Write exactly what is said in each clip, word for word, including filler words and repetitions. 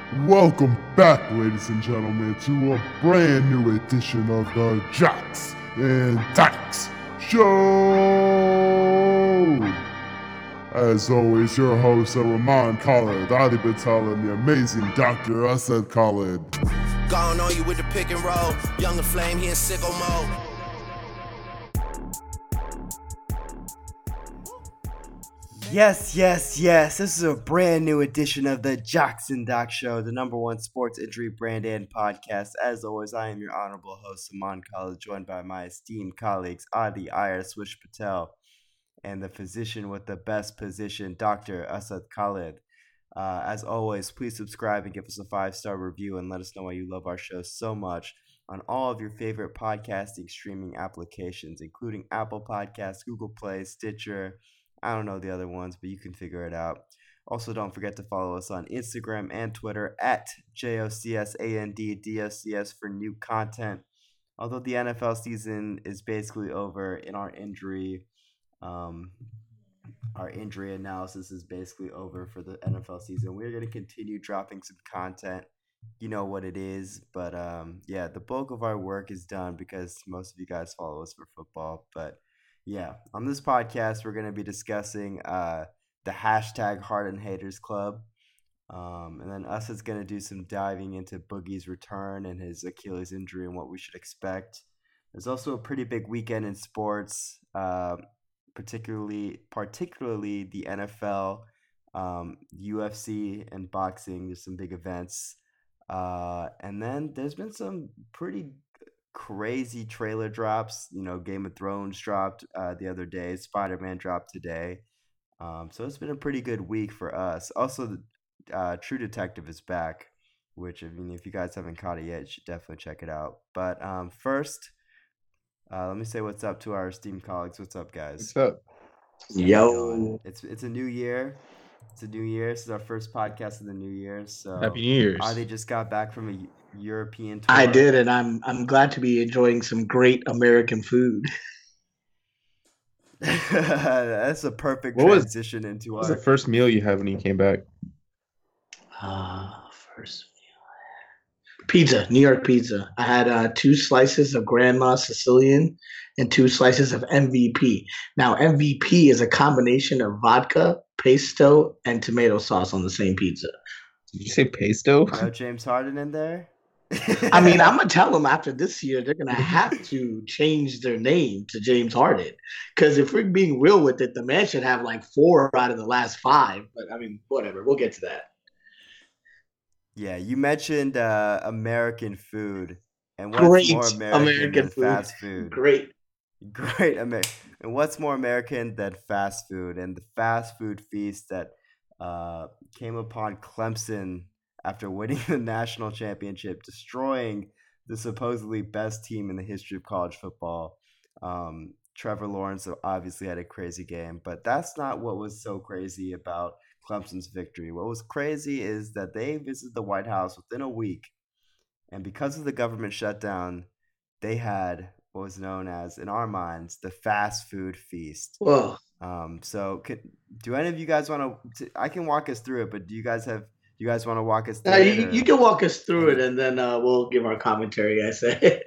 Welcome back, ladies and gentlemen, to a brand new edition of the Jocks and Dykes Show! As always, your hosts are Rahman Khalid, Adi Batal, and the amazing Doctor Asad Khalid. Gone on you with the pick and roll. Younger Flame, he in sicko mode. Yes, yes, yes. This is a brand new edition of the Jocks and Doc Show, the number one sports injury brand and podcast. As always, I am your honorable host, Saman Khalid, joined by my esteemed colleagues, Adi Iyer Swish Patel, and the physician with the best position, Doctor Asad Khalid. Uh, as always, please subscribe and give us a five-star review and let us know why you love our show so much on all of your favorite podcasting streaming applications, including Apple Podcasts, Google Play, Stitcher. I don't know the other ones, but you can figure it out. Also, don't forget to follow us on Instagram and Twitter at J O C S A N D D S C S for new content. Although the N F L season is basically over in our injury, um, our injury analysis is basically over for the N F L season. We're going to continue dropping some content. You know what it is, but um, yeah, the bulk of our work is done because most of you guys follow us for football, but yeah, on this podcast, we're going to be discussing uh, the hashtag Harden Haters Club. Um, and then us is going to do some diving into Boogie's return and his Achilles injury and what we should expect. There's also a pretty big weekend in sports, uh, particularly particularly the N F L, um, U F C, and boxing. There's some big events. Uh, and then there's been some pretty crazy trailer drops. You know, Game of Thrones dropped uh, the other day. Spider-Man dropped today. Um, so it's been a pretty good week for us. Also, uh, True Detective is back, which, I mean, if you guys haven't caught it yet, you should definitely check it out. But um, first, uh, let me say what's up to our esteemed colleagues. What's up, guys? What's up? Yo. It's it's a new year. It's a new year. This is our first podcast of the new year. So Happy New Year's. Adi just got back from a European tour. I did, and I'm I'm glad to be enjoying some great American food. That's a perfect What was- transition into What was our. the first meal you had when you came back? Uh, first meal. Pizza, New York pizza. I had uh, two slices of Grandma Sicilian and two slices of M V P. Now, M V P is a combination of vodka, pesto, and tomato sauce on the same pizza. Did you say pesto? No James Harden in there. I mean, I'm gonna tell them after this year they're gonna have to change their name to James Harden, because if we're being real with it, the man should have like four out of the last five. But I mean, whatever. We'll get to that. Yeah, you mentioned uh, American food, and what's Great more American, American than food. fast food? Great. Great Amer- And what's more American than fast food? And the fast food feast that uh, came upon Clemson after winning the national championship, destroying the supposedly best team in the history of college football. Um, Trevor Lawrence obviously had a crazy game, but that's not what was so crazy about Clemson's victory. What was crazy is that they visited the White House within a week, and because of the government shutdown, they had what was known as, in our minds, the fast food feast. Whoa. Um, so, could, do any of you guys want to? I can walk us through it, but do you guys have? Do you guys want to walk us through Uh, it? you, or- you can walk us through it, and then uh, we'll give our commentary. I say.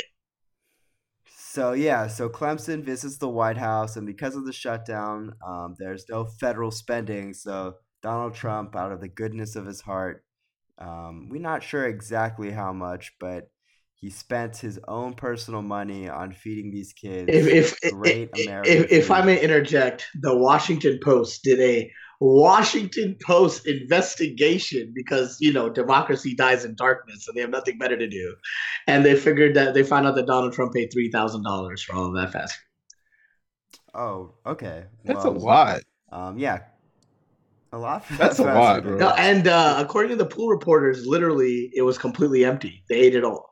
So yeah, so Clemson visits the White House, and because of the shutdown, um, there's no federal spending. So Donald Trump, out of the goodness of his heart, um, we're not sure exactly how much, but he spent his own personal money on feeding these kids if if great if, American if, if I food. may interject, the Washington Post did a Washington Post investigation because you know democracy dies in darkness, and they have nothing better to do, and they figured that they found out that Donald Trump paid three thousand dollars for all of that fast food. Oh, okay. That's Well, a lot. Um, yeah, a lot. for That's a fast lot, food. bro. No, and uh, according to the pool reporters, literally it was completely empty. They ate it all.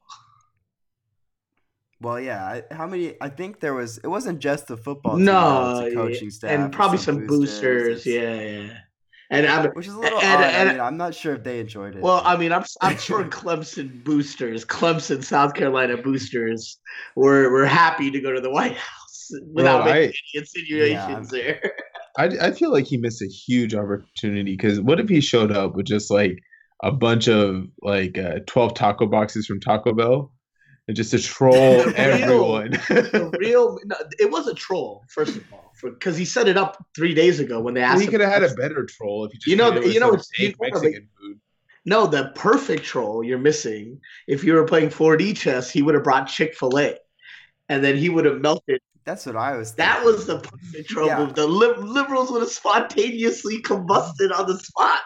Well, yeah. I, how many? I think there was. It wasn't just the football team. though, No, it's a coaching staff and probably some, some boosters. It's- Yeah, yeah. And I Which is a little and, odd. and- I mean, I'm not sure if they enjoyed it. well, I mean, I'm I'm sure Clemson boosters, Clemson, South Carolina boosters, were were happy to go to the White House without Bro, making I- any insinuations Yeah, there. I, I feel like he missed a huge opportunity because what if he showed up with just like a bunch of like uh, twelve taco boxes from Taco Bell, and just to troll The real- everyone. The real, no, it was a troll, first of all, because he set it up three days ago when they Well, asked he him. could have had a better troll if he just You know- came in with you know, some it's- you fake know, like- Mexican food. No, the perfect troll you're missing. If you were playing four D chess, he would have brought Chick-fil-A, and then he would have melted. That's what I was. That thinking. was the perfect troll Yeah. move. The li- liberals would have spontaneously combusted on the spot.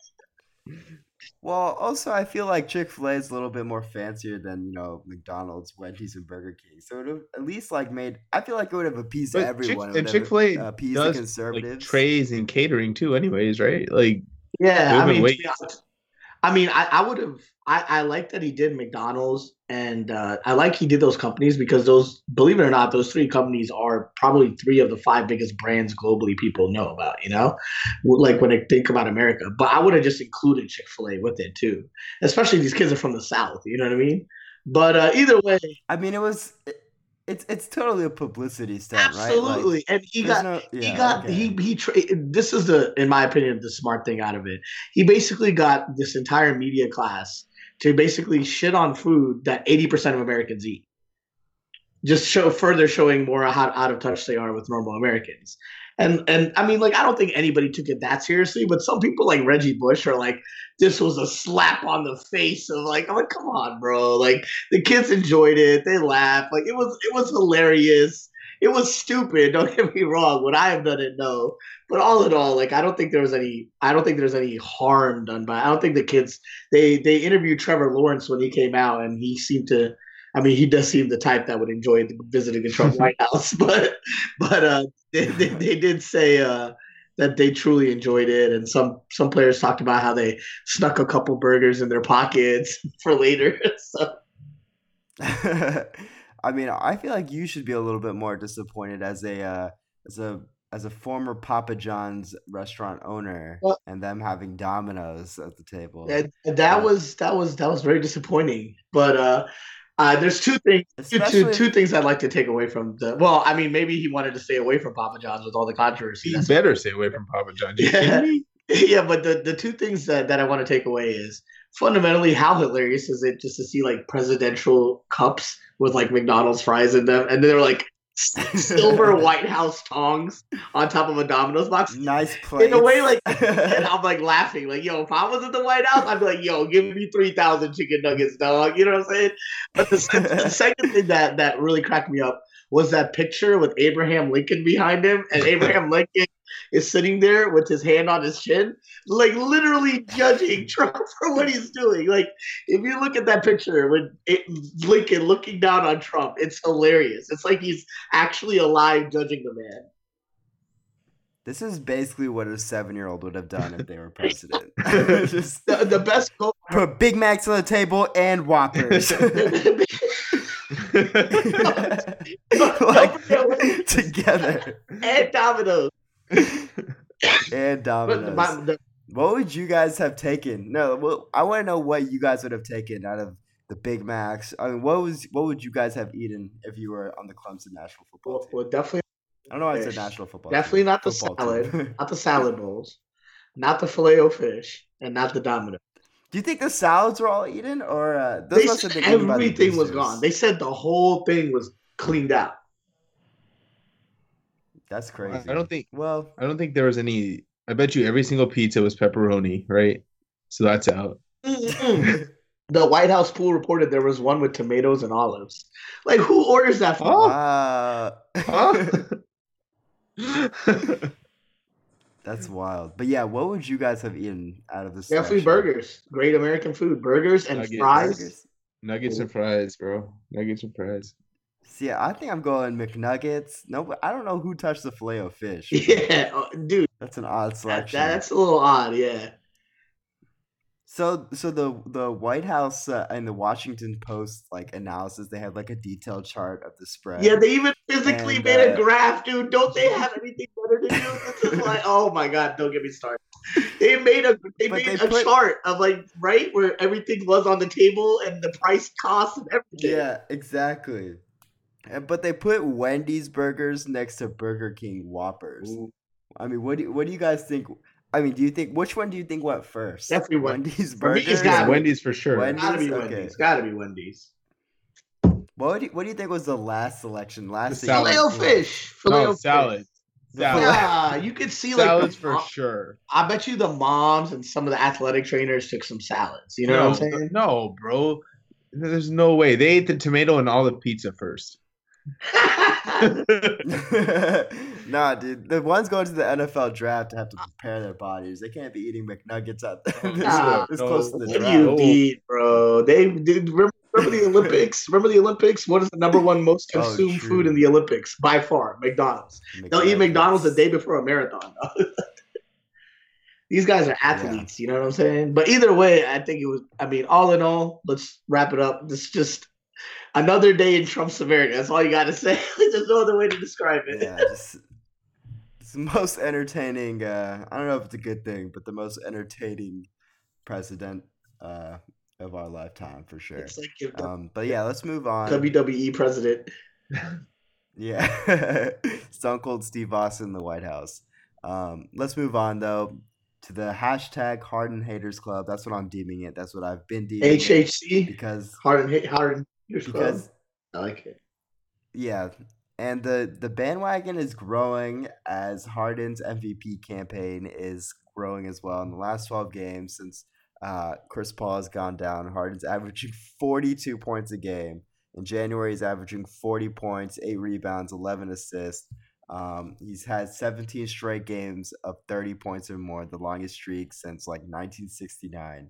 Well, also I feel like Chick-fil-A is a little bit more fancier than, you know, McDonald's, Wendy's, and Burger King. So it would have at least like made. I feel like it would have appeased But everyone. Chick- It would and have Chick-fil-A appeased the does conservatives. like trays and catering too, anyways, right? Like Yeah, Wait, I wait, mean, wait. to be honest, I mean, I, I would have. I, I like that he did McDonald's, and uh, I like he did those companies because those, believe it or not, those three companies are probably three of the five biggest brands globally people know about. You know, like when they think about America. But I would have just included Chick-fil-A with it too, especially these kids are from the South. You know what I mean? But uh, either way, I mean, it was. It, it's it's totally a publicity stunt, right? absolutely, and he There's got no- he yeah, got okay. he he tra- this is the, in my opinion, the smart thing out of it. He basically got this entire media class to basically shit on food that eighty percent of Americans eat, just show further showing more how out of touch they are with normal Americans. And and I mean, like, I don't think anybody took it that seriously, but some people like Reggie Bush are like, this was a slap on the face of like, I'm like, come on, bro. Like, the kids enjoyed it, they laughed, like it was it was hilarious. It was stupid. Don't get me wrong. Would I have done it? No. But all in all, like, I don't think there was any. I don't think there's any harm done by. I don't think the kids. They they interviewed Trevor Lawrence when he came out, and he seemed to. I mean, he does seem the type that would enjoy visiting the Trump White House. But but uh, they, they they did say uh, that they truly enjoyed it, and some some players talked about how they snuck a couple burgers in their pockets for later. So. I mean, I feel like you should be a little bit more disappointed as a uh, as a as a former Papa John's restaurant owner, Well- and them having Domino's at the table. And that was that was that was very disappointing. But uh, uh, there's two things two, two, Especially- two things I'd like to take away from the. Well, I mean, maybe he wanted to stay away from Papa John's with all the controversy. you That's- better stay away from Papa John's. You Yeah. kidding me? yeah, but the the two things that, that I want to take away is fundamentally how hilarious is it just to see like presidential cups with like McDonald's fries in them, and they're like silver White House tongs on top of a Domino's box. Nice place. In a way, like, and I'm like laughing, like, yo, if I was in the White House, I'd be like, yo, give me three thousand chicken nuggets, dog. You know what I'm saying? But the, the second thing that that really cracked me up was that picture with Abraham Lincoln behind him, and Abraham Lincoln is sitting there with his hand on his chin, like literally judging Trump for what he's doing. Like, if you look at that picture with it, Lincoln looking down on Trump, it's hilarious. It's like he's actually alive judging the man. This is basically what a seven-year-old would have done if they were president. Just The, the best quote. put Big Macs on the table and Whoppers. like together. And Domino's. And But Domino's. my, the, What would you guys have taken? No, well, I want to know what you guys would have taken out of the Big Macs. I mean, what was what would you guys have eaten if you were on the Clemson national football well, team? well, definitely, I don't know why I said fish. national football. definitely team. not the Football salad, team. not the salad bowls, not the filet o fish, and not the Domino. Do you think the salads were all eaten, or uh, those They must have said been eaten by the everything was boosters? gone. They said the whole thing was cleaned out. That's crazy. I don't think Well, I don't think there was any. I bet you every single pizza was pepperoni, right? So that's out. Mm-mm. The White House pool reported there was one with tomatoes and olives. Like, who orders that? For? Oh. uh, Huh? that's wild. But yeah, what would you guys have eaten out of this? Definitely selection? burgers. Great American food. Burgers and Nuggets. fries. Burgers. Nuggets and fries, bro. Nuggets and fries. See, I think I'm going McNuggets. No, but I don't know who touched the filet of fish. Yeah, oh, dude, That's an odd that, selection. that's a little odd. Yeah. So, so the the White House uh, and the Washington Post like analysis, they had like a detailed chart of the spread. Yeah, they even physically And, made a uh, graph, dude. Don't they have anything better to do? This is like, oh my god, don't get me started. They made a they But made they a put- chart of like right where everything was on the table and the price, cost, and everything. Yeah, exactly. And- But they put Wendy's burgers next to Burger King Whoppers. Ooh. I mean, what do you, what do you guys think? I mean, do you think which one do you think went first? Definitely Wendy's. Wendy's For me, burgers. it's Yeah, gotta be- Wendy's for sure. Wendy's? Gotta be Okay. Wendy's. Gotta be Wendy's. What do you, what do you think was the last selection? Last The thing you salad. Filet o went? fish. Filet No, o salad. fish. Salad. Yeah, you could see like Salads the for mom- sure. I bet you the moms and some of the athletic trainers took some salads. You know no, what I'm saying? No, bro. There's no way. They ate the tomato and all the pizza first. Nah, dude. The ones going to the N F L draft have to prepare their bodies. They can't be eating McNuggets out there this, Nah, this no. close to the What do draft. you eat, bro? They did. Remember, remember the Olympics? Remember the Olympics? What is the number one most Oh, consumed true. food in the Olympics by far? McDonald's. They'll eat McDonald's the day before a marathon. These guys are athletes, you know what I'm saying? But either way, I think it was. I mean, all in all, let's wrap it up. This is just another day in Trump's America. That's all you got to say. There's no other way to describe it. Yeah, just it's the most entertaining. Uh, I don't know if it's a good thing, but the most entertaining president uh, of our lifetime for sure. It's like if the Um, but yeah, let's move on. W W E president. Yeah, Stone Cold Steve Austin in the White House. Um, let's move on though to the hashtag Harden Haters Club. That's what I'm deeming it. That's what I've been deeming H it H C. because Harden. Harden. Haters Club. because I like it. yeah, and the the bandwagon is growing as Harden's M V P campaign is growing as well. In the last twelve games since uh, Chris Paul has gone down, Harden's averaging forty-two points a game. In January, he's averaging forty points, eight rebounds, eleven assists. Um, he's had seventeen straight games of thirty points or more, the longest streak since like nineteen sixty-nine.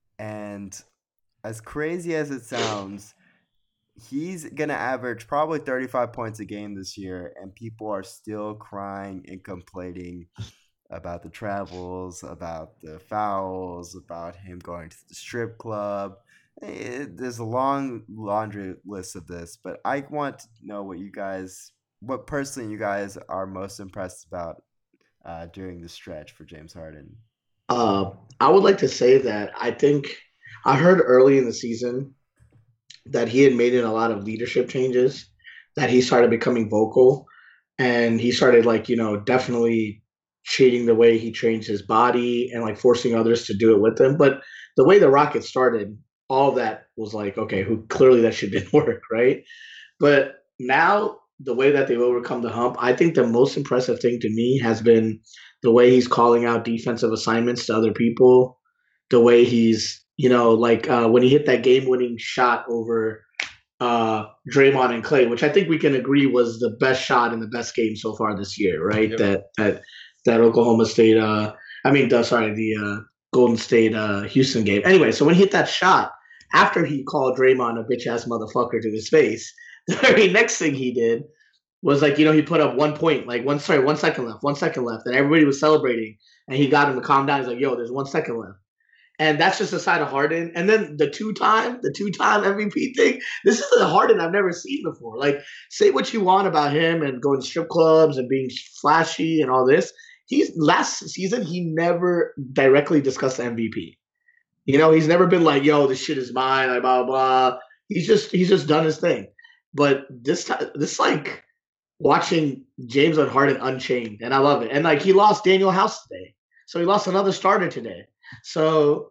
And as crazy as it sounds, he's going to average probably thirty-five points a game this year, and people are still crying and complaining about the travels, about the fouls, about him going to the strip club. It, there's a long laundry list of this, but I want to know what you guys, what personally you guys are most impressed about uh, during the stretch for James Harden. Uh, I would like to say that I think I heard early in the season that he had made in a lot of leadership changes, that he started becoming vocal, and he started like, you know, definitely changing the way he trains his body and like forcing others to do it with him. But the way the Rockets started, all of that was like, okay, who clearly that shit didn't work, right? But now the way that they've overcome the hump, I think the most impressive thing to me has been the way he's calling out defensive assignments to other people, the way he's, you know, like uh, when he hit that game-winning shot over uh, Draymond and Clay, which I think we can agree was the best shot in the best game so far this year, right? Yep. That that that Oklahoma State, uh, I mean, the, sorry, the uh, Golden State uh, Houston game. Anyway, so when he hit that shot, after he called Draymond a bitch-ass motherfucker to his face, the very next thing he did was like, you know, he put up one point, like one, sorry, one second left, one second left, and everybody was celebrating, and he got him to calm down. He's like, yo, there's one second left. And that's just a side of Harden. And then the two-time, the two-time M V P thing, this is a Harden I've never seen before. Like, say what you want about him and going to strip clubs and being flashy and all this. He's last season, he never directly discussed the M V P. You know, he's never been like, yo, this shit is mine, like blah, blah, blah. He's just he's just done his thing. But this time, this like watching James on Harden unchained, and I love it. And like he lost Daniel House today. So he lost another starter today. So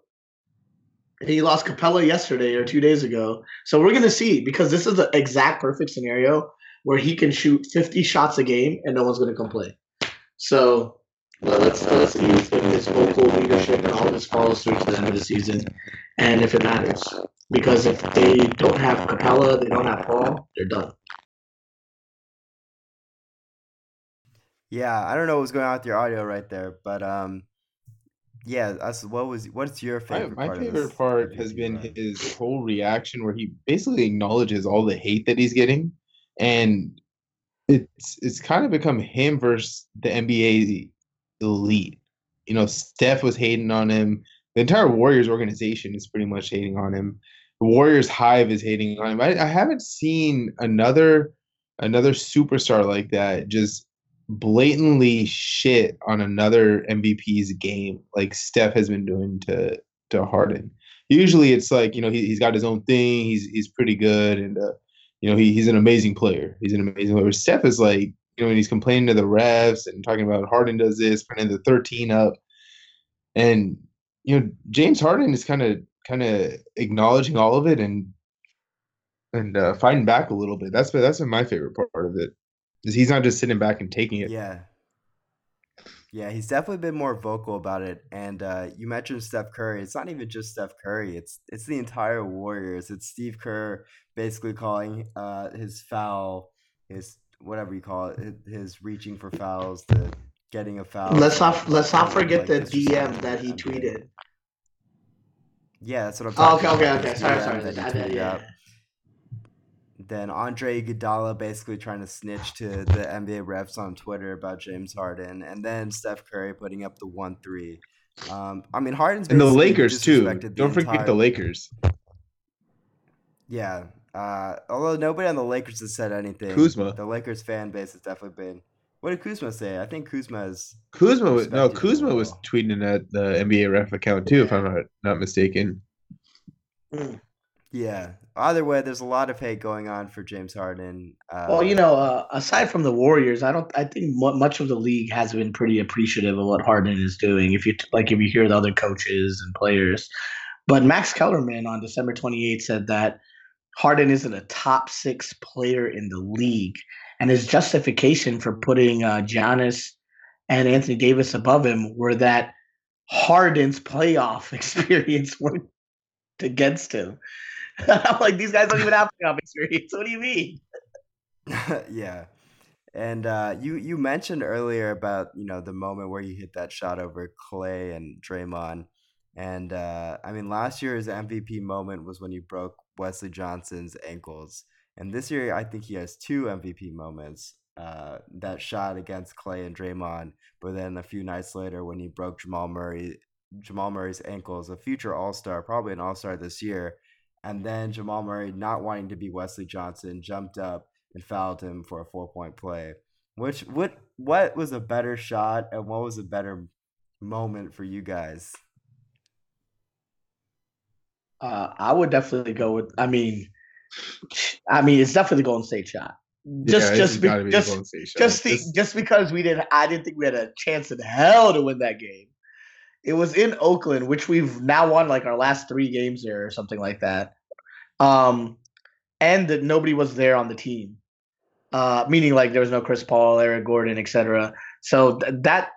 he lost Capella yesterday or two days ago. So we're gonna see, because this is the exact perfect scenario where he can shoot fifty shots a game and no one's gonna complain. So well, let's let's see if his vocal leadership and all this follows through to the end of the season, and if it matters. Because if they don't have Capella, they don't have Paul, they're done. Yeah, I don't know what was going on with your audio right there, but um, yeah, that's what was what's your My, favorite my part? of favorite this part M V has P been run? his whole reaction where he basically acknowledges all the hate that he's getting, and it's it's kind of become him versus the N B A elite. You know, Steph was hating on him. The entire Warriors organization is pretty much hating on him. The Warriors Hive is hating on him. I, I haven't seen another another superstar like that just blatantly shit on another M V P's game like Steph has been doing to to Harden. Usually it's like, you know, he, he's got his own thing. He's he's pretty good, and uh, you know, he, he's an amazing player. He's an amazing player. Steph is like, you know, when he's complaining to the refs and talking about Harden does this, putting the thirteen up. And you know, James Harden is kind of kind of acknowledging all of it and and uh, fighting back a little bit. That's that's been my favorite part of it. Is he's not just sitting back and taking it. Yeah. Yeah, he's definitely been more vocal about it. And uh, you mentioned Steph Curry. It's not even just Steph Curry. It's it's the entire Warriors. It's Steve Kerr basically calling uh, his foul, his whatever you call it, his, his reaching for fouls, to getting a foul. Let's not let's not like, forget the D M disrespecting that he the N B A. tweeted. Yeah, that's what I'm Oh, talking okay, okay, about. okay. His Sorry, D M sorry. that he I- I- tweeted yeah. out. Then Andre Iguodala basically trying to snitch to the N B A refs on Twitter about James Harden, and then Steph Curry putting up the one three. Um, I mean, Harden's And the basically Lakers too. disrespected the Don't forget entire- the Lakers. Yeah. Uh, although nobody on the Lakers has said anything. Kuzma. The Lakers fan base has definitely been. What did Kuzma say? I think Kuzma is. Kuzma was no Respected Kuzma as was well. tweeting at the N B A ref account too, if I'm not not mistaken. Mm. Yeah. Either way, there's a lot of hate going on for James Harden. Uh, Well, you know, uh, aside from the Warriors, I don't. I think mu- much of the league has been pretty appreciative of what Harden is doing. If you t- like, if you hear the other coaches and players, but Max Kellerman on December twenty-eighth said that Harden isn't a top six player in the league, and his justification for putting uh, Giannis and Anthony Davis above him were that Harden's playoff experience worked against him. I'm like, these guys don't even have playoff experience. What do you mean? yeah. And uh, you you mentioned earlier about, you know, the moment where you hit that shot over Clay and Draymond. And uh, I mean, last year's M V P moment was when you broke Wesley Johnson's ankles. And this year, I think he has two M V P moments. Uh, that shot against Clay and Draymond, but then a few nights later when he broke Jamal Murray, Jamal Murray's ankles, a future All Star, probably an All Star this year. And then Jamal Murray, not wanting to be Wesley Johnson, jumped up and fouled him for a four-point play. Which what what was a better shot and what was a better moment for you guys? Uh, I would definitely go with. I mean, I mean, it's definitely the Golden State shot. Just, Yeah, just, it's be, gotta be the just, Golden State shot. just, the, It's- just because we didn't. I didn't think we had a chance in hell to win that game. It was in Oakland, which we've now won like our last three games there or something like that. Um, and that nobody was there on the team. Uh, meaning like there was no Chris Paul, Eric Gordon, et cetera. So th- that,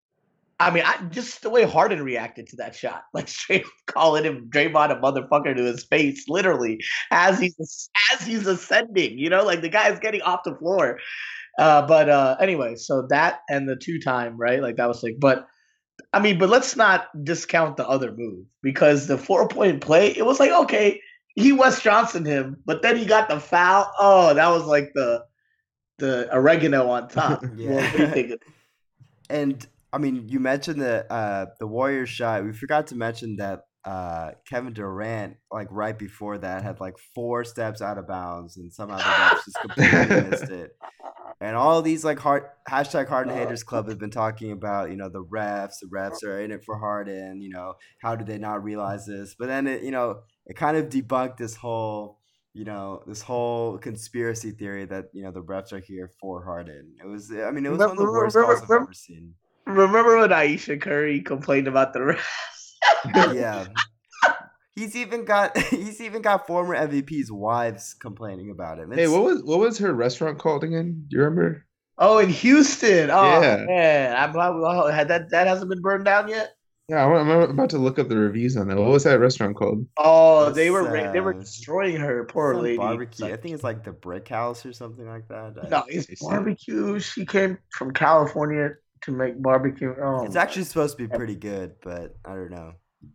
I mean, I, just the way Harden reacted to that shot, like straight calling him Draymond a motherfucker to his face, literally as he's as he's ascending. You know, like the guy's getting off the floor. Uh, but uh, anyway, so that and the two time, right? Like that was like, but I mean, but let's not discount the other move because the four point play, it was like okay, he Wes Johnson him, but then he got the foul. Oh, that was like the the oregano on top. Yeah. Well, what do you think? And I mean, you mentioned the uh, the Warriors shot. We forgot to mention that uh, Kevin Durant, like right before that, had like four steps out of bounds, and somehow the refs just completely missed it. And all these like hard hashtag Harden Haters Club have been talking about, you know, the refs. The refs are in it for Harden. You know, how did they not realize this? But then it, you know, it kind of debunked this whole, you know, this whole conspiracy theory that, you know, the refs are here for Harden. It was, I mean, it was one of the worst calls I've ever seen. Remember when Aisha Curry complained about the refs? Yeah. He's even got he's even got former M V P's wives complaining about him. Hey, It's- what was what was her restaurant called again? Do you remember? Oh, in Houston. Oh Yeah. man, I'm oh, had that that hasn't been burned down yet. Yeah, I'm, I'm about to look up the reviews on that. What was that restaurant called? Oh, they It's, were ra- they were uh, destroying her, poor some lady. barbecue. I Like, think it's like the Brick House or something like that. I- no, it's I see. barbecue. She came from California to make barbecue. Oh, It's actually supposed to be pretty good, but I don't know.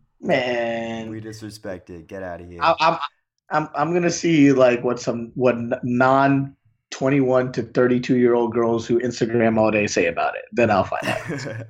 man. We disrespect it. Get out of here. I, I'm I'm I'm gonna see like what some what non twenty-one to thirty-two year old girls who Instagram all day say about it. Then I'll find out.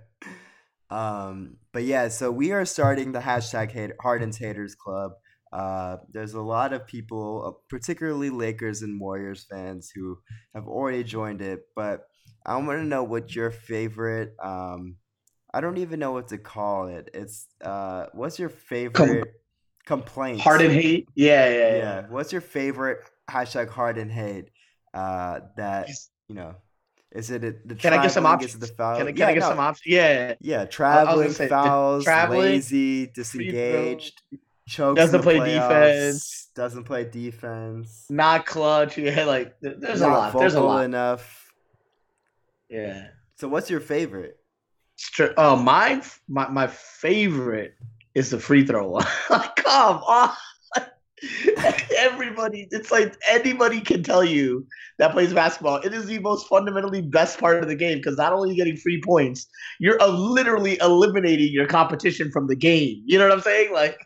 um, but yeah, so we are starting the hashtag hate, Harden's Haters Club. Uh, there's a lot of people, uh, particularly Lakers and Warriors fans, who have already joined it. But I want to know what your favorite. Um, I don't even know what to call it. It's uh, what's your favorite complaint? Harden hate. Yeah, yeah, yeah. Yeah. What's your favorite hashtag Harden hate? Uh, that you know, Is it a, the Can I get some traveling? Is it options? the foul? Can I, can yeah, I get no. some options? Yeah. Yeah, I, I was traveling, gonna say the fouls, traveling, lazy, free throw, disengaged, chokes in doesn't the play defense, playoffs, doesn't play defense, not clutch. Yeah, like th- there's a not lot. There's a vocal lot. enough. Yeah. So, what's your favorite? Stri- Oh, my my my favorite is the free throw one. Like, come on. Everybody, it's like anybody can tell you that plays basketball. It is the most fundamentally best part of the game because not only are you getting free points, you're uh, literally eliminating your competition from the game. You know what I'm saying? Like,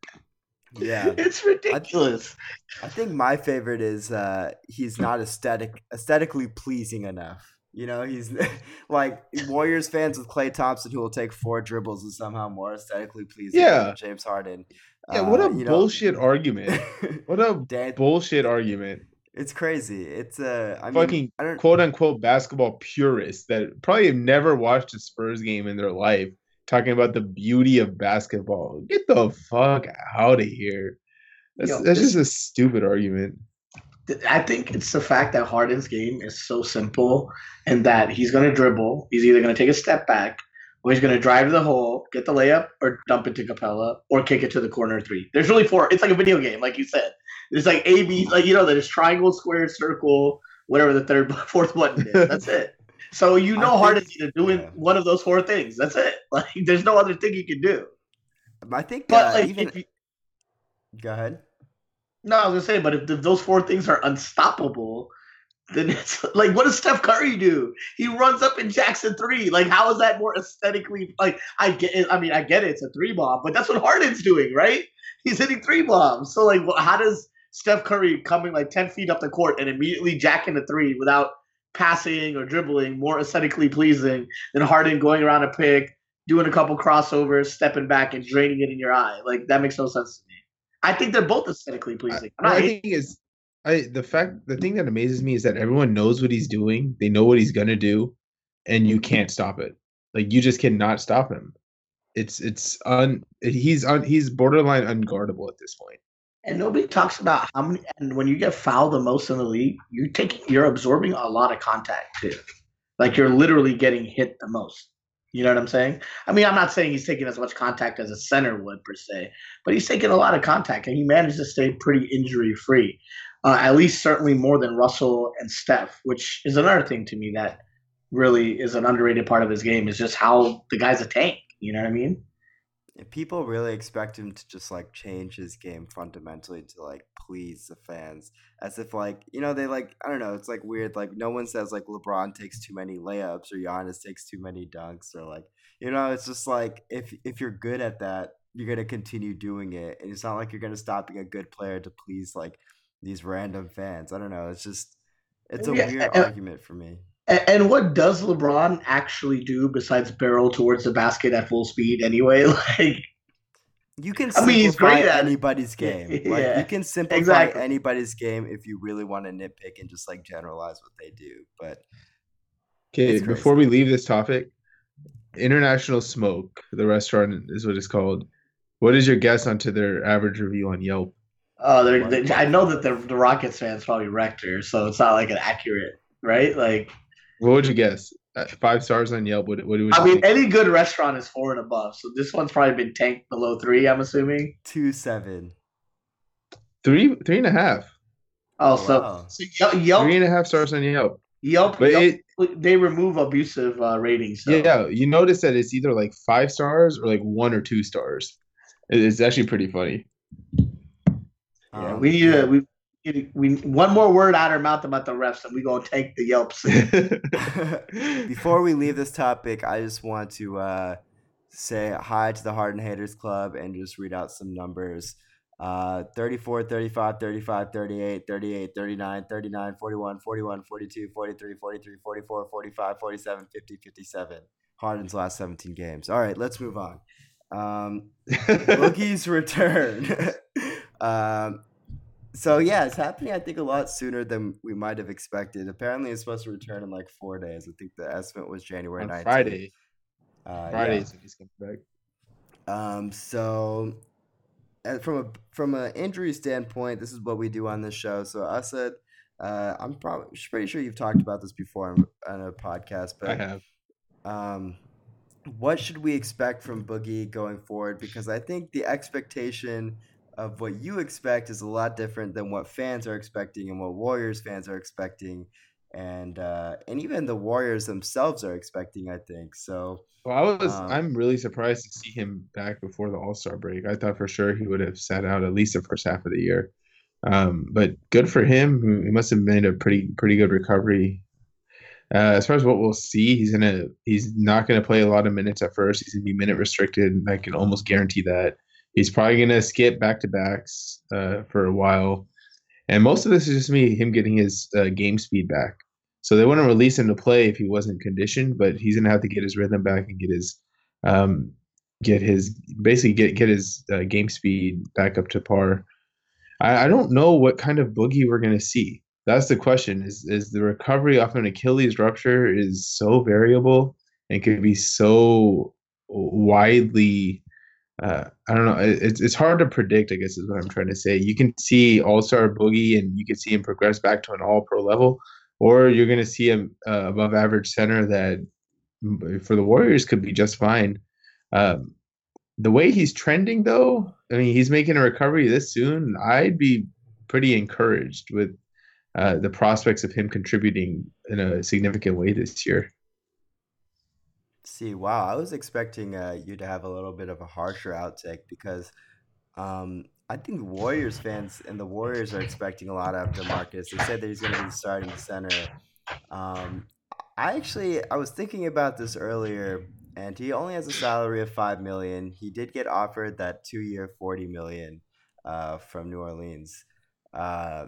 Yeah, it's ridiculous. I, I think my favorite is uh, he's not aesthetic, aesthetically pleasing enough. You know, he's like Warriors fans with Klay Thompson who will take four dribbles and somehow more aesthetically pleasing Yeah. than James Harden. Yeah, what a Uh, you know- bullshit argument. What a Dan- bullshit argument. It's crazy. It's uh, I mean, Fucking I don't. quote unquote basketball purists that probably have never watched a Spurs game in their life talking about the beauty of basketball. Get the fuck out of here. That's, Yo, that's this- just a stupid argument. I think it's the fact that Harden's game is so simple and that he's going to dribble. He's either going to take a step back or he's going to drive to the hole, get the layup, or dump it to Capella, or kick it to the corner three. There's really four. It's like a video game, like you said. There's like A, B, like, you know, there's triangle, square, circle, whatever the third, fourth button is. That's it. So you I know think- Harden's either doing yeah. one of those four things. That's it. Like, there's no other thing you can do. I think, But uh, like, even. if you, Go ahead. no, I was gonna say, but if, if those four things are unstoppable, then it's like, what does Steph Curry do? He runs up in Jackson three. Like, how is that more aesthetically? Like, I get it. I mean, I get it. It's a three bomb, but that's what Harden's doing, right? He's hitting three bombs. So, like, wh- how does Steph Curry coming like ten feet up the court and immediately jacking a three without passing or dribbling more aesthetically pleasing than Harden going around a pick, doing a couple crossovers, stepping back, and draining it in your eye? Like, that makes no sense to me. I think they're both aesthetically pleasing. I'm No, not I hating- think is I the fact the thing that amazes me is that everyone knows what he's doing. They know what he's gonna do, and you can't stop it. Like you just cannot stop him. It's it's un he's un, he's borderline unguardable at this point. And nobody talks about how many. And when you get fouled the most in the league, you're taking, you're absorbing a lot of contact too. Like you're literally getting hit the most. You know what I'm saying? I mean, I'm not saying he's taking as much contact as a center would per se, but he's taking a lot of contact, and he managed to stay pretty injury free. Uh, at least certainly more than Russell and Steph, which is another thing to me that really is an underrated part of his game. Is just how the guy's a tank. You know what I mean? People really expect him to just like change his game fundamentally to like please the fans, as if like, you know, they like, I don't know, it's like weird. Like no one says like LeBron takes too many layups or Giannis takes too many dunks or like, you know, it's just like if if you're good at that, you're gonna continue doing it, and it's not like you're gonna stop being a good player to please like these random fans. I don't know. It's just it's a Yeah, weird uh, argument for me. And, and what does LeBron actually do besides barrel towards the basket at full speed anyway? Like, You can I simplify mean, he's great at it. anybody's game. Like Yeah, you can simplify exactly. anybody's game if you really want to nitpick and just like generalize what they do. But Okay, It's before crazy. we leave this topic, International Smoke, the restaurant is what it's called. What is your guess onto their average review on Yelp? oh, they're, they, I know that the the Rockets fans probably wrecked her, so it's not like an accurate, right? Like, What would you guess? Uh, Five stars on Yelp. What, what would you I mean, think? any good restaurant is four and above, so this one's probably been tanked below three. I'm assuming. two seven. Three, three and a half. Oh, Oh, so, wow. so Yelp, Yelp, Three and a half stars on Yelp. Yelp, But Yelp it, they remove abusive uh, ratings. So. yeah, you notice that it's either like five stars or like one or two stars. It- It's actually pretty funny. Yeah, Um, we need to, we, we we one more word out of our mouth about the refs, and we gonna take the Yelps. Before we leave this topic, I just want to uh, say hi to the Harden Haters Club and just read out some numbers. Uh, thirty-four, thirty-five, thirty-five, thirty-eight, thirty-eight, thirty-nine, thirty-nine, forty-one, forty-one, forty-two, forty-three, forty-three, forty-four, forty-five, forty-seven, fifty, fifty-seven. Harden's last seventeen games. All right, let's move on. Um, Boogie's return. um, so yeah, it's happening. I think a lot sooner than we might have expected. Apparently, it's supposed to return in like four days. I think the estimate was January On nineteenth. Friday. Uh, Friday is when he's coming back. yeah. Um. So, uh, from a from an injury standpoint, this is what we do on this show. So, Asad, Uh, I'm probably pretty sure you've talked about this before on, on a podcast, I but have. um, what should we expect from Boogie going forward? Because I think the expectation of what you expect is a lot different than what fans are expecting and what Warriors fans are expecting, and uh, and even the Warriors themselves are expecting. I think so. Well, I was Um, I'm really surprised to see him back before the All Star break. I thought for sure he would have sat out at least the first half of the year. Um, but good for him. He must have made a pretty pretty good recovery. Uh, as far as what we'll see, he's gonna he's not gonna play a lot of minutes at first. He's gonna be minute restricted. I can almost guarantee that. He's probably gonna skip back to backs uh, for a while, and most of this is just me him getting his uh, game speed back. So they wouldn't release him to play if he wasn't conditioned, but he's gonna have to get his rhythm back and get his um, get his basically get get his uh, game speed back up to par. I, I don't know what kind of Boogie we're gonna see. That's the question. Is is the recovery off an Achilles rupture is so variable and can be so widely uh, I don't know. it- It's it's hard to predict, I guess is what I'm trying to say. You can see All-Star Boogie and you can see him progress back to an all-pro level, or you're going to see him uh, above average center that mm, for the Warriors could be just fine. Um, the way he's trending, though, I mean, he's making a recovery this soon. I'd be pretty encouraged with uh, the prospects of him contributing in a significant way this year. See, wow, I was expecting uh, you to have a little bit of a harsher outtake because um, I think Warriors fans and the Warriors are expecting a lot out of DeMarcus. They said that he's going to be starting center. Um, I actually I was thinking about this earlier, and he only has a salary of five million. He did get offered that two-year, forty million uh, from New Orleans, uh,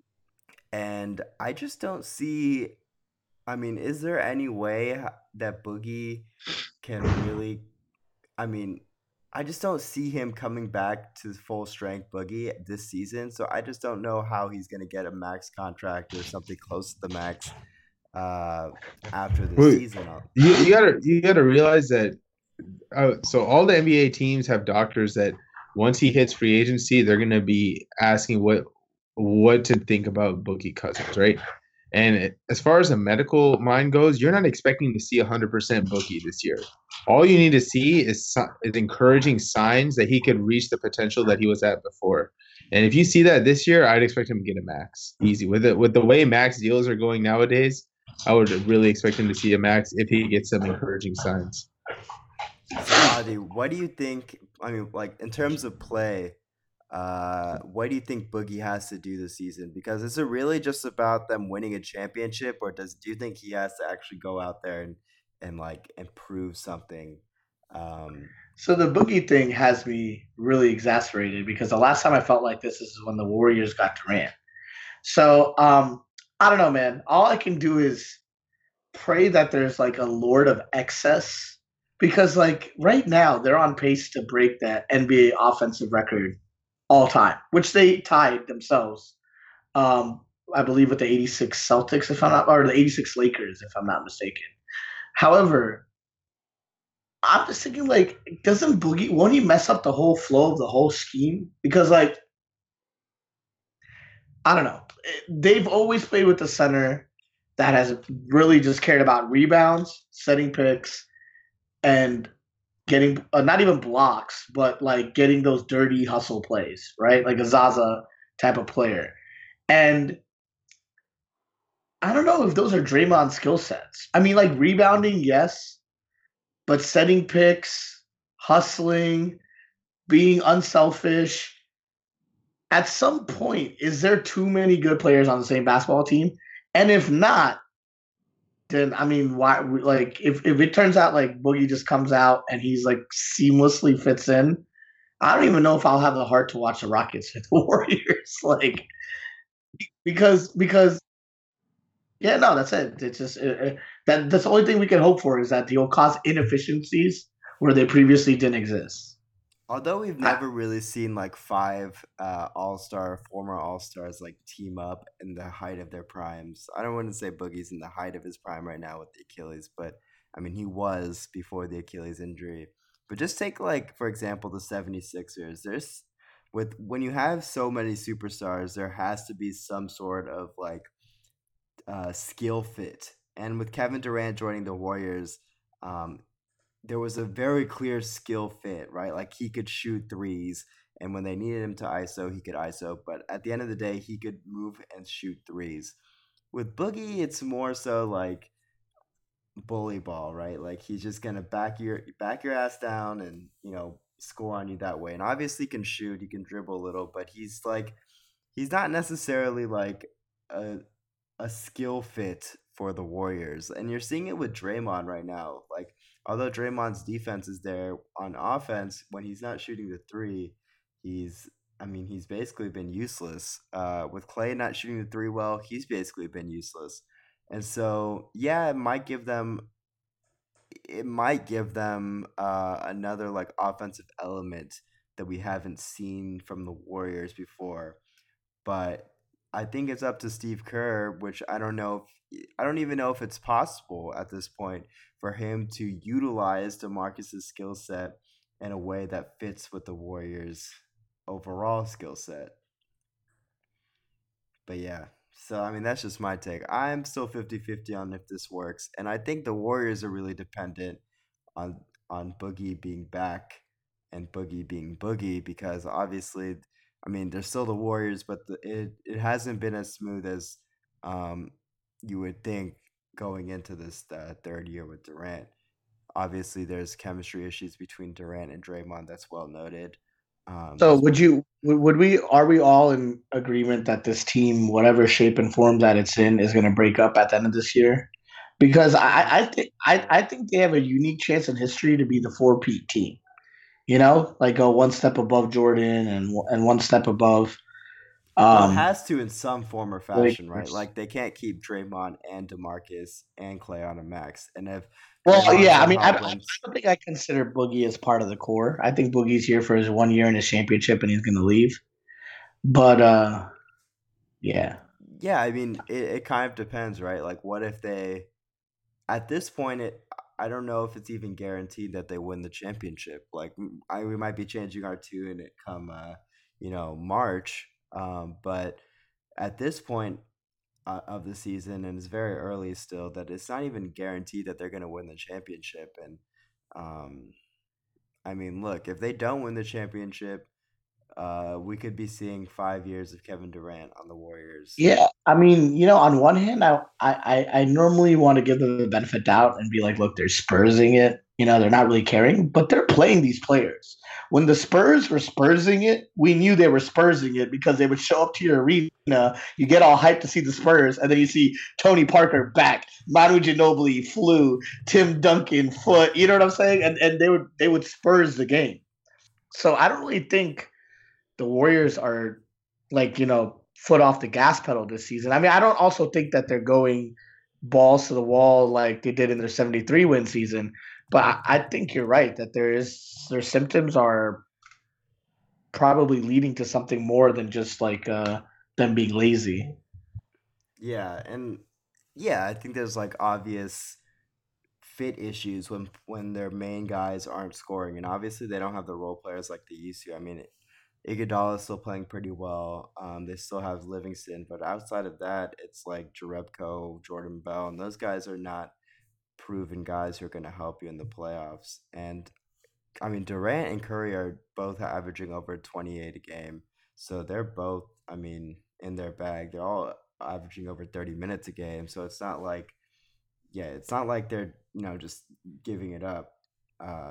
and I just don't see. I mean, is there any way h- that Boogie can really? I mean, I just don't see him coming back to full strength Boogie this season. So I just don't know how he's going to get a max contract or something close to the max uh, after the Well, season. I'll- you, you gotta you gotta realize that uh, so all the N B A teams have doctors that once he hits free agency, they're gonna be asking what what to think about Boogie Cousins, right? And it- as far as the medical mind goes, you're not expecting to see one hundred percent Boogie this year. All you need to see is, si- is encouraging signs that he could reach the potential that he was at before. And if you see that this year, I'd expect him to get a max easy. With it, with the way max deals are going nowadays, I would really expect him to see a max if he gets some encouraging signs. So Adi, what do you think? I mean, like in terms of play, uh, what do you think Boogie has to do this season? Because is it really just about them winning a championship, or does do you think he has to actually go out there and and like improve something? Um, So the Boogie thing has me really exasperated because the last time I felt like this is when the Warriors got Durant. So um, I don't know, man. All I can do is pray that there's like a Lord of excess because like right now they're on pace to break that N B A offensive record all time, which they tied themselves. Um, I believe with the eighty-six Celtics, if I'm not, or the eighty-six Lakers, if I'm not mistaken. However, I'm just thinking like, doesn't Boogie won't he mess up the whole flow of the whole scheme? Because like, I don't know. They've always played with the center that has really just cared about rebounds, setting picks, and getting uh, not even blocks, but like getting those dirty hustle plays, right? Like a Zaza type of player. And I don't know if those are Draymond skill sets. I mean, like rebounding, yes, but setting picks, hustling, being unselfish. At some point, is there too many good players on the same basketball team? And if not, then I mean, why? Like, if if it turns out like Boogie just comes out and he's like seamlessly fits in, I don't even know if I'll have the heart to watch the Rockets and the Warriors. Like, because because yeah, no, that's it. It's just it, it, that that's the only thing we can hope for is that he'll cause inefficiencies where they previously didn't exist. Although we've I, never really seen like five uh, All Star, former All Stars like team up in the height of their primes. I don't want to say Boogie's in the height of his prime right now with the Achilles, but I mean, he was before the Achilles injury. But just take like, for example, the 76ers. There's with when you have so many superstars, there has to be some sort of like uh, skill fit. And with Kevin Durant joining the Warriors, um, there was a very clear skill fit, right? Like he could shoot threes, and when they needed him to I S O, he could I S O. But at the end of the day, he could move and shoot threes. With Boogie, it's more so like bully ball, right? Like he's just gonna back your back your ass down and you know score on you that way. And obviously, he can shoot, he can dribble a little, but he's like he's not necessarily like a a skill fit for the Warriors. And you're seeing it with Draymond right now. Like, although Draymond's defense is there on offense, when he's not shooting the three, he's I mean, he's basically been useless. Uh, with Clay not shooting the three well, he's basically been useless. And so, yeah, it might give them it might give them uh, another like offensive element that we haven't seen from the Warriors before. But I think it's up to Steve Kerr, which I don't know if I don't even know if it's possible at this point for him to utilize DeMarcus's skill set in a way that fits with the Warriors' overall skill set. But yeah, so I mean that's just my take. I'm still fifty-fifty on if this works, and I think the Warriors are really dependent on on Boogie being back and Boogie being Boogie because obviously, I mean they're still the Warriors, but the, it it hasn't been as smooth as um you would think going into this uh, third year with Durant. Obviously, there's chemistry issues between Durant and Draymond. That's well noted. Um, So there's would you would would we are we all in agreement that this team, whatever shape and form that it's in, is going to break up at the end of this year? Because I I think I, I think they have a unique chance in history to be the four peat team. You know, like go one step above Jordan and and one step above Well, it um has to in some form or the fashion, right? Lakers. Like they can't keep Draymond and DeMarcus and Clay on a max. And if Well, Draymond yeah, I mean, I, somehow I wins, don't think I consider Boogie as part of the core. I think Boogie's here for his one year in his championship, and he's going to leave. But uh, yeah, yeah, I mean, it, it kind of depends, right? Like, what if they, at this point, it, I don't know if it's even guaranteed that they win the championship. Like, m- I, we might be changing our tune it come, uh, you know, March. Um, but at this point, uh, of the season, and it's very early still. That it's not even guaranteed that they're going to win the championship. And um, I mean, look, if they don't win the championship, uh, we could be seeing five years of Kevin Durant on the Warriors. yeah. I mean, you know, on one hand, I I I I normally want to give them the benefit of doubt and be like, look, they're Spursing it. You know, they're not really caring, but they're playing these players. When the Spurs were Spursing it, we knew they were Spursing it because they would show up to your arena. You get all hyped to see the Spurs, and then you see Tony Parker back, Manu Ginobili flew, Tim Duncan foot. You know what I'm saying? And and they would they would Spurs the game. So I don't really think the Warriors are like, you know, foot off the gas pedal this season. I mean, I don't also think that they're going balls to the wall like they did in their seventy-three win season, but I, I think you're right that there is their symptoms are probably leading to something more than just like uh them being lazy. Yeah, and yeah, I think there's like obvious fit issues when when their main guys aren't scoring, and obviously they don't have the role players like they used to. I mean, Iguodala is still playing pretty well. Um, they still have Livingston, but outside of that, it's like Jerebko, Jordan Bell, and those guys are not proven guys who are going to help you in the playoffs. And I mean, Durant and Curry are both averaging over twenty-eight a game, so they're both, I mean, in their bag. They're all averaging over thirty minutes a game, so it's not like, yeah, it's not like they're you know just giving it up. Uh,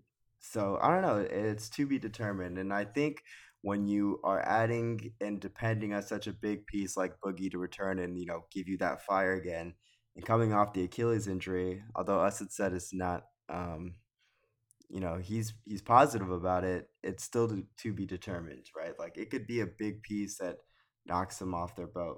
so I don't know. It's to be determined. And I think when you are adding and depending on such a big piece like Boogie to return and you know give you that fire again, and coming off the Achilles injury, although us had said it's not, um, you know, he's he's positive about it. It's still to, to be determined, right? Like it could be a big piece that knocks them off their boat.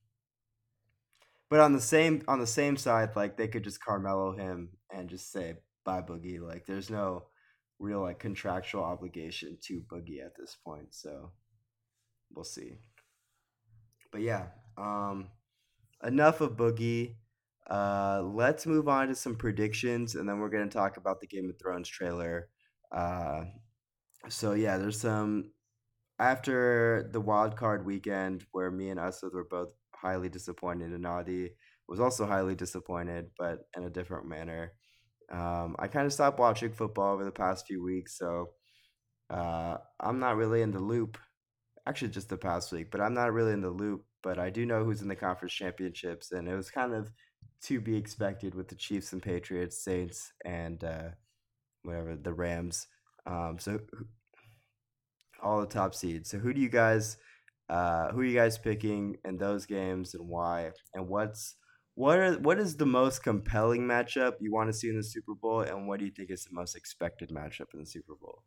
But on the same on the same side, like they could just Carmelo him and just say bye Boogie. Like there's no real like contractual obligation to Boogie at this point. So we'll see. But yeah, um, enough of Boogie. Uh, let's move on to some predictions, and then we're gonna talk about the Game of Thrones trailer. Uh, so yeah, there's some after the wild card weekend where me and Usad were both highly disappointed, and Adi was also highly disappointed, but in a different manner. Um, I kind of stopped watching football over the past few weeks, so uh, I'm not really in the loop. Actually, just the past week, but I'm not really in the loop. But I do know who's in the conference championships, and it was kind of to be expected with the Chiefs and Patriots, Saints, and uh, whatever the Rams. Um, so all the top seeds. So who do you guys, uh, who are you guys picking in those games, and why? And what's what are what is the most compelling matchup you want to see in the Super Bowl, and what do you think is the most expected matchup in the Super Bowl?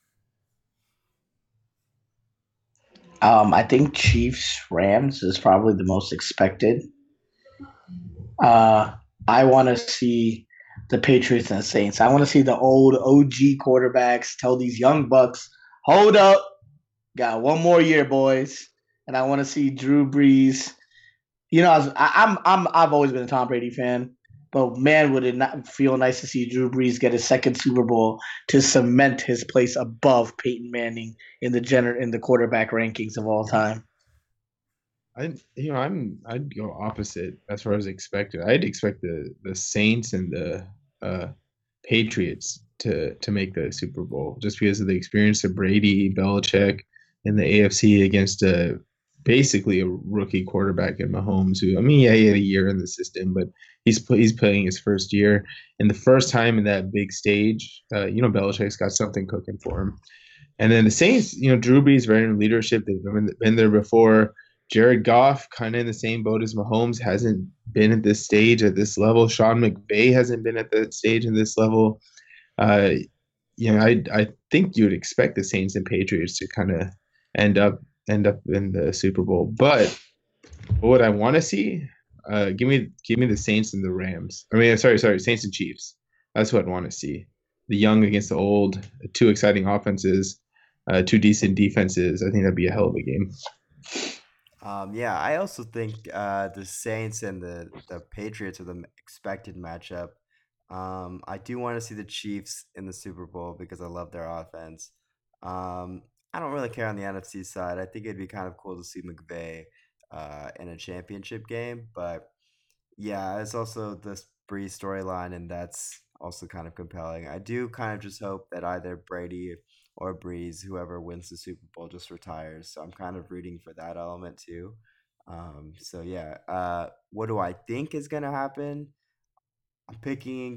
Um, I think Chiefs Rams is probably the most expected. Uh, I want to see the Patriots and the Saints. I want to see the old O G quarterbacks tell these young bucks, hold up, got one more year, boys. And I want to see Drew Brees. You know, I was, I, I'm I'm I've always been a Tom Brady fan, but man, would it not feel nice to see Drew Brees get his second Super Bowl to cement his place above Peyton Manning in the gener- in the quarterback rankings of all time. I you know I'm I'd go opposite as far as expected. I'd expect the the Saints and the uh, Patriots to to make the Super Bowl just because of the experience of Brady, Belichick in the A F C against a basically a rookie quarterback in Mahomes. Who I mean, yeah, he had a year in the system, but he's he's playing his first year, and the first time in that big stage, uh, you know, Belichick's got something cooking for him. And then the Saints, you know, Drew Brees veteran leadership. They've been, been there before. Jared Goff, kind of in the same boat as Mahomes, hasn't been at this stage at this level. Sean McVay hasn't been at that stage in this level. Uh, you know, I I think you'd expect the Saints and Patriots to kind of end up end up in the Super Bowl. But what I want to see, uh, give me give me the Saints and the Rams. I mean, sorry, sorry, Saints and Chiefs. That's what I want to see. The young against the old, two exciting offenses, uh, two decent defenses. I think that'd be a hell of a game. Um, yeah, I also think uh, the Saints and the, the Patriots are the expected matchup. Um, I do want to see the Chiefs in the Super Bowl because I love their offense. Um, I don't really care on the N F C side. I think it'd be kind of cool to see McVay uh, in a championship game. But yeah, it's also this Breeze storyline, and that's also kind of compelling. I do kind of just hope that either Brady or Breeze, whoever wins the Super Bowl, just retires. So I'm kind of rooting for that element too. Um, so yeah, uh, what do I think is gonna happen? I'm picking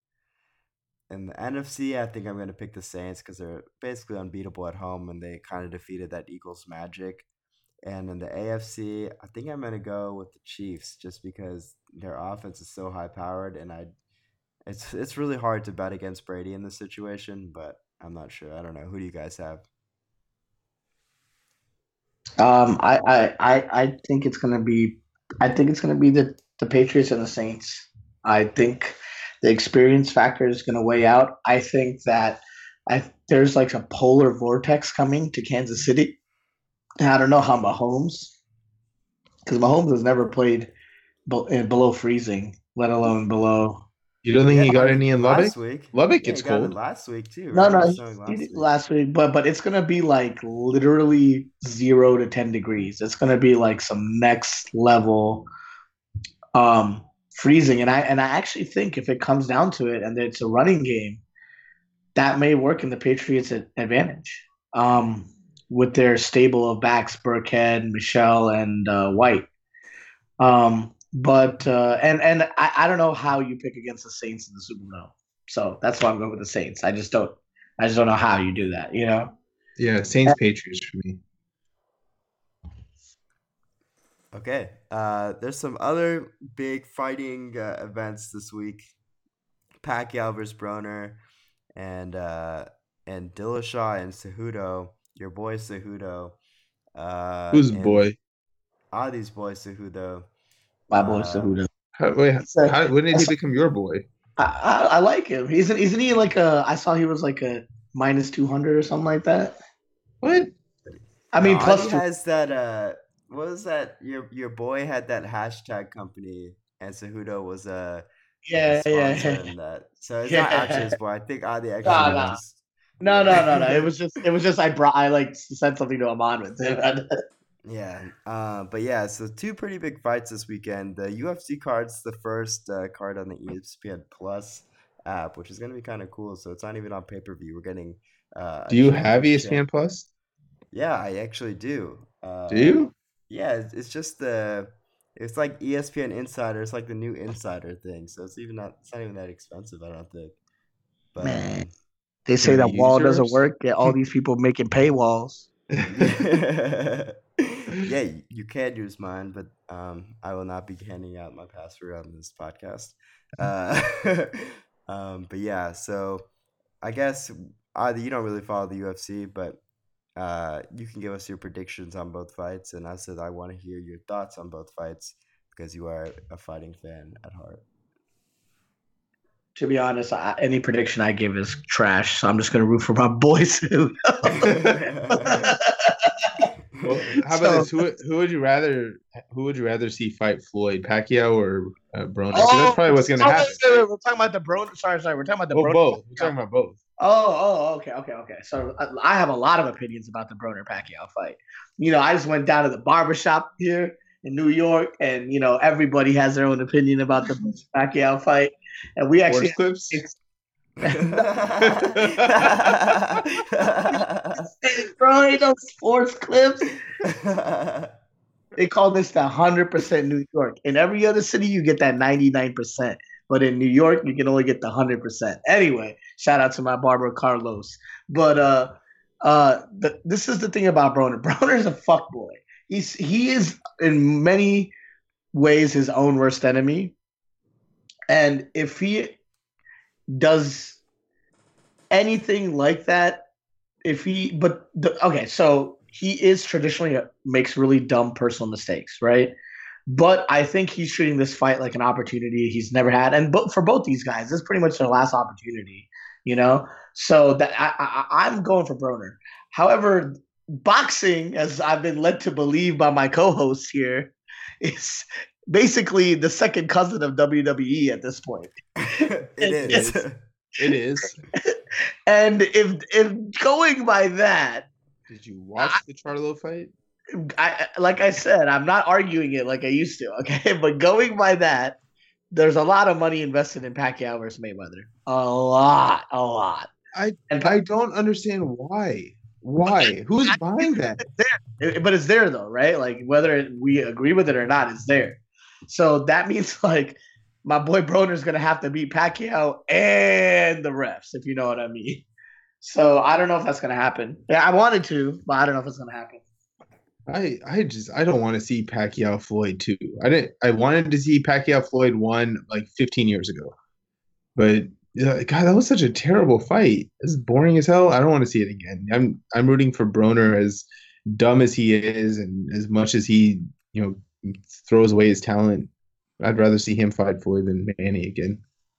in the N F C. I think I'm gonna pick the Saints because they're basically unbeatable at home, and they kind of defeated that Eagles magic. And in the A F C, I think I'm gonna go with the Chiefs just because their offense is so high powered, and I, it's it's really hard to bet against Brady in this situation, but I'm not sure. I don't know. Who do you guys have? Um, I, I, I, I think it's gonna be, I think it's gonna be the, the Patriots and the Saints. I think the experience factor is gonna weigh out. I think that I there's like a polar vortex coming to Kansas City. And I don't know how Mahomes, because Mahomes has never played be, below freezing, let alone below. You don't think Yeah, he got any in Lubbock? last week. Lubbock Yeah, gets he got it cold. last week too. No, Right? no, It was he, snowing he last did week. last week, but but it's gonna be like literally zero to ten degrees. It's gonna be like some next level um freezing. And I and I actually think if it comes down to it and it's a running game, that may work in the Patriots' advantage. Um with their stable of backs, Burkhead, Michelle, and uh, White. Um, but uh, and and I, I don't know how you pick against the Saints in the Super Bowl, so that's why I'm going with the Saints. I just don't, I just don't know how you do that. You know? Yeah, Saints Patriots for me. Okay. Uh, there's some other big fighting uh, events this week. Pacquiao versus Broner, and uh, and Dillashaw and Cejudo. Your boy Cejudo. Uh, Who's and boy? Adi's boy Cejudo. My boy Uh, Cejudo. How, wait, So- how, when did he become your boy? I, I, I like him. He's an, isn't he like a? I saw he was like a minus two hundred or something like that. What? I mean, no, plus Adi two. has that. Uh, what was that? Your your boy had that hashtag company, and Cejudo was a, Yeah, a yeah, sponsor yeah. in that. So it's Yeah. not actually his boy. I think Adi actually Nah, nah. just. No, no, no, no. It was just, it was just. I brought, I like said something to Amon with him. Yeah, uh, but yeah, so two pretty big fights this weekend. The U F C card's the first uh, card on the E S P N Plus app, which is going to be kind of cool. So it's not even on pay per view. We're getting uh, Do a you champ have versus E S P N champ. Plus? Yeah, I actually do. Do Uh, you? yeah, it's, it's just the it's like E S P N Insider. It's like the new Insider thing. So it's even not it's not even that expensive, I don't think. But Man, um, they Can say I that use wall doesn't yours? work. Get all these people making paywalls. yeah, you you can use mine, but um, I will not be handing out my password on this podcast. Uh, um, but yeah, so I guess either you don't really follow the U F C, but uh, you can give us your predictions on both fights, and I said I want to hear your thoughts on both fights because you are a fighting fan at heart. To be honest, I, any prediction I give is trash. So I'm just gonna root for my boys. Who Well, how about So- this? Who who would you rather who would you rather see fight Floyd, Pacquiao or uh, Broner? 'Cause that's probably what's gonna oh, happen. wait, wait, wait, We're talking about the Broner. Sorry, sorry. We're talking about the Well, Broner. both. We're talking about both. Oh, oh, okay, okay, okay. So uh, I have a lot of opinions about the Broner Pacquiao fight. You know, I just went down to the barbershop here in New York, and you know, everybody has their own opinion about the Pacquiao fight, and we actually. Sports clips. Bro, ain't no sports clips. They call this the one hundred percent New York. In every other city, you get that ninety-nine percent. But in New York, you can only get the one hundred percent. Anyway, shout out to my barber, Carlos. But uh, uh, the, this is the thing about Broner. Broner's a fuckboy. He's, he is, in many ways, his own worst enemy. And if he does anything like that, if he, but, the, okay, so he is traditionally a, makes really dumb personal mistakes, right? But I think he's treating this fight like an opportunity he's never had, and but for both these guys, this is pretty much their last opportunity, you know. So that I, I, I'm going for Broner. However, boxing, as I've been led to believe by my co-hosts here, is basically the second cousin of W W E at this point. It is. It is. And if if going by that, Did you watch the Charlo fight? I like I said, I'm not arguing it like I used to, okay? But going by that, there's a lot of money invested in Pacquiao versus Mayweather. A lot, a lot. I And I don't understand why. Why? Who's buying that? It- but it's there though, right? Like whether we agree with it or not, it's there. So that means like my boy Broner's gonna have to beat Pacquiao and the refs, if you know what I mean. So I don't know if that's gonna happen. Yeah, I wanted to, but I don't know if it's gonna happen. I I just I don't want to see Pacquiao Floyd two. I didn't. I wanted to see Pacquiao Floyd one like fifteen years ago, but yeah, God, that was such a terrible fight. It's boring as hell. I don't want to see it again. I'm I'm rooting for Broner, as dumb as he is, and as much as he you know throws away his talent. I'd rather see him fight Floyd than Manny again.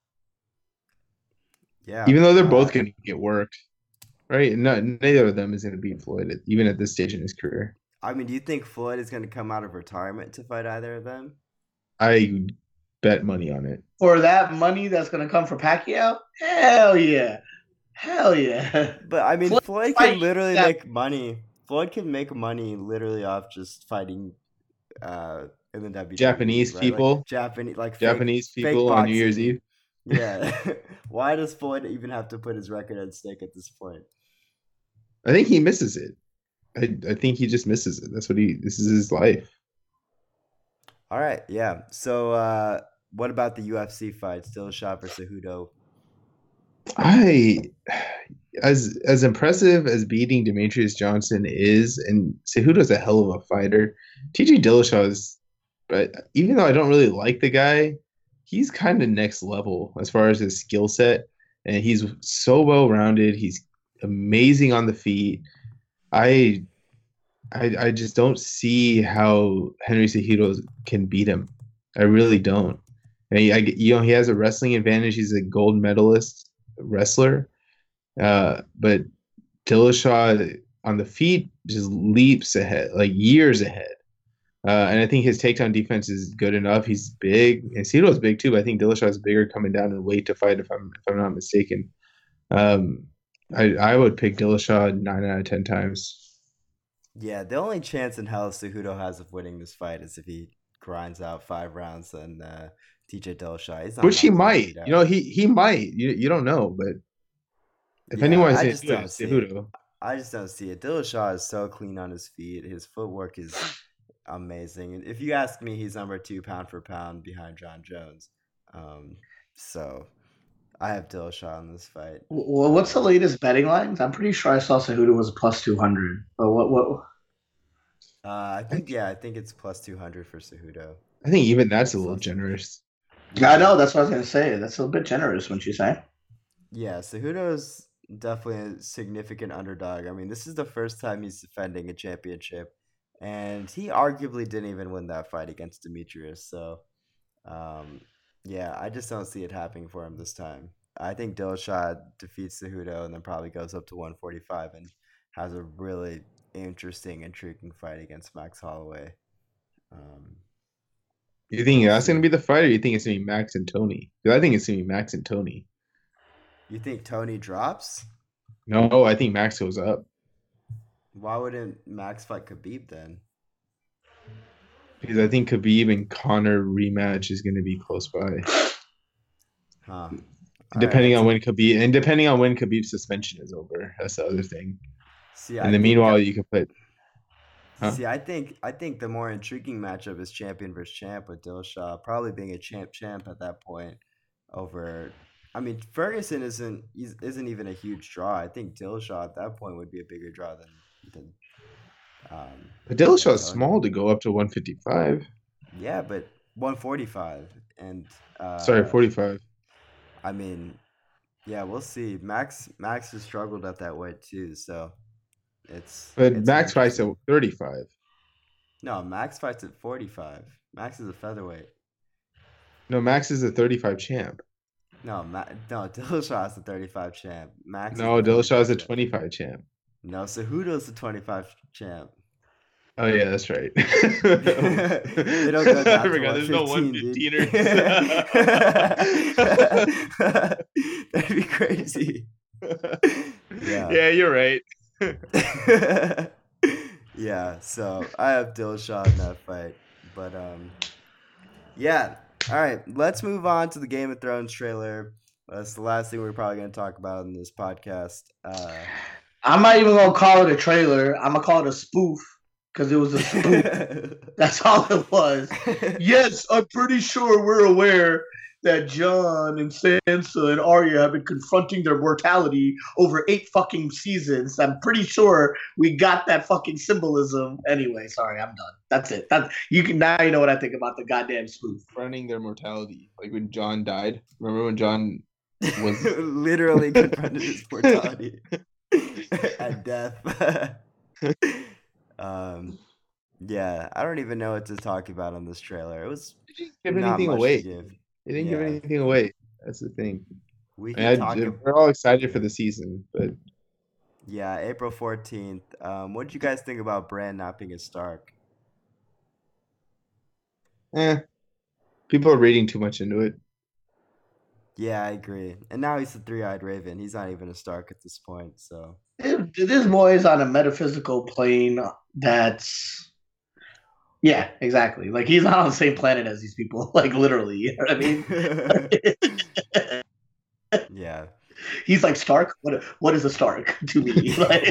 Yeah. Even though they're uh, both going to get worked, right? No, neither of them is going to beat Floyd, at, even at this stage in his career. I mean, do you think Floyd is going to come out of retirement to fight either of them? I bet money on it. For that money that's gonna come for Pacquiao, hell yeah, hell yeah. But I mean, Floyd Floyd fight can literally that- make money. Floyd can make money literally off just fighting uh, in the W W E. Japanese right? people? like Japanese, like fake- Japanese fake people on New Year's boxing. Eve. Yeah. Why does Floyd even have to put his record at stake at this point? I think he misses it. I, I think he just misses it. That's what he. This is his life. All right, yeah. So, uh, what about the U F C fight? Dillashaw versus Cejudo. I, as as impressive as beating Demetrius Johnson is, and Cejudo's a hell of a fighter. T J Dillashaw is, but even though I don't really like the guy, he's kind of next level as far as his skill set, and he's so well rounded. He's amazing on the feet. I, I, I just don't see how Henry Cejudo can beat him. I really don't. And he, I, you know, he has a wrestling advantage. He's a gold medalist wrestler, uh, but Dillashaw on the feet just leaps ahead, like years ahead. Uh, and I think his takedown defense is good enough. He's big, and Cejudo's big too. But I think Dillashaw is bigger coming down in weight to fight. If I'm if I'm not mistaken, um, I I would pick Dillashaw nine out of ten times. Yeah, the only chance in hell Cejudo has of winning this fight is if he grinds out five rounds and uh, T J Dillashaw. He's not Which he knocking that might. dude You know, out. he he might. You you don't know, but if Yeah, anyone's I gonna just do it, don't it's see it. Cejudo. I just don't see it. Dillashaw is so clean on his feet. His footwork is amazing. And if you ask me, he's number two pound for pound behind John Jones. Um, so I have Dillashaw in this fight. Well, what's the Um, latest betting lines? I'm pretty sure I saw Cejudo was plus two hundred. But what what? uh, I think yeah, I think it's plus two hundred for Cejudo. I think even that's a little Plus- generous. I know that's what I was gonna say. That's a bit generous when you say. Yeah, Cejudo is definitely a significant underdog. I mean, this is the first time he's defending a championship, and he arguably didn't even win that fight against Demetrius. So, um, yeah, I just don't see it happening for him this time. I think Dillashaw defeats Cejudo and then probably goes up to one forty-five and has a really interesting, intriguing fight against Max Holloway. Um, You think We'll that's gonna see. be the fight, or you think it's gonna be Max and Tony? 'Cause I think it's gonna be Max and Tony. you think Tony drops? No, I think Max goes up Why wouldn't Max fight Khabib then? because I think Khabib and Connor rematch is gonna be close by. Huh. Depending Alright. on when Khabib and depending on when Khabib's suspension is over. That's the other thing. See, I And then think meanwhile, that- you can put. Huh? See, I think I think the more intriguing matchup is champion versus champ with Dillashaw probably being a champ champ at that point. Over, I mean, Ferguson isn't he's- isn't even a huge draw. I think Dillashaw at that point would be a bigger draw than than. Um, But Dillashaw than is Tony. small to go up to one fifty-five. Yeah, but one forty-five and uh, Sorry, forty-five. I mean, yeah, we'll see. Max Max has struggled at that weight too, so it's. But it's Max fights interesting. at thirty-five. No, Max fights at forty-five. Max is a featherweight. No, Max is a thirty-five champ. No, Ma- no, Dillashaw is the thirty-five champ. Max. No, is the Dillashaw is a forty-five champ. twenty-five champ. No, Cejudo's the twenty-five champ. Oh yeah, that's right. They don't go down I to forgot. There's no one one fifteen, fifteen-ers. That'd be crazy. Yeah. Yeah, you're right. Yeah, so I have Dillashaw in that fight, but um, yeah. All right, let's move on to the Game of Thrones trailer. That's the last thing we're probably going to talk about in this podcast. Uh, I'm not even gonna call it a trailer. I'm gonna call it a spoof because it was a spoof. That's all it was. Yes, I'm pretty sure we're aware that Jon and Sansa and Arya have been confronting their mortality over eight fucking seasons. I'm pretty sure we got that fucking symbolism. Anyway, sorry, I'm done. That's it. That you can now you know what I think about the goddamn spoof. Confronting their mortality, like when John died. Remember when John was literally confronted his mortality and death. um, yeah, I don't even know what to talk about on this trailer. It was They didn't give not anything much away. to give. They didn't Yeah. give anything away. That's the thing. We I can mean, talk. I, ab- we're all excited for the season, but yeah, April fourteenth. Um, what did you guys think about Bran not being a Stark? eh, people are reading too much into it. Yeah, I agree. And now he's the three-eyed raven. He's not even a Stark at this point. So It, this boy is on a metaphysical plane that's yeah, exactly. Like he's not on the same planet as these people. Like literally, you know what I mean? yeah. He's like Stark. What? What is a Stark to me? Like,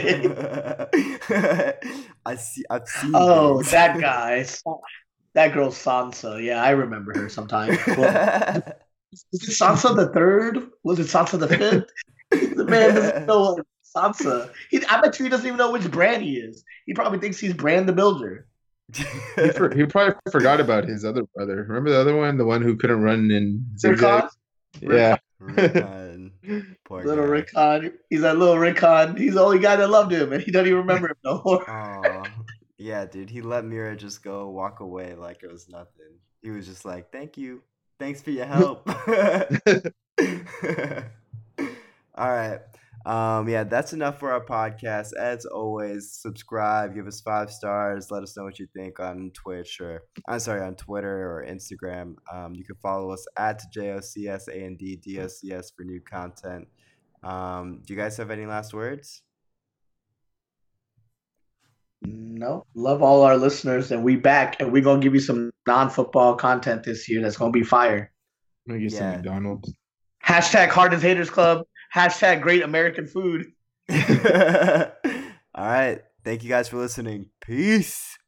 I see. I've seen. oh, things. that guy. That girl Sansa. Yeah, I remember her sometimes. Well, was it Sansa the third? Was it Sansa the fifth? The man doesn't know what Sansa. He, I bet you he doesn't even know which Bran he is. He probably thinks he's Bran the Builder. He, for, he probably forgot about his other brother. Remember the other one, the one who couldn't run in zigzag? Rickon? Yeah. Rickon. Poor Little guy. Rickon. He's that little Rickon. He's the only guy that loved him, and he doesn't even remember him no more. Oh, yeah, dude. He let Mira just go walk away like it was nothing. He was just like, "Thank you, thanks for your help." All right. Um, yeah, that's enough for our podcast. As always, subscribe, give us five stars, let us know what you think on Twitch or I'm sorry, on Twitter or Instagram. Um, you can follow us at J O C S A N D D O C S for new content. Um, do you guys have any last words? No, love all our listeners, and we back, and we're gonna give you some non-football content this year. That's gonna be fire. I'm gonna get some Yeah. McDonald's. Hashtag Hardest Haters Club. Hashtag Great American Food. All right. Thank you guys for listening. Peace.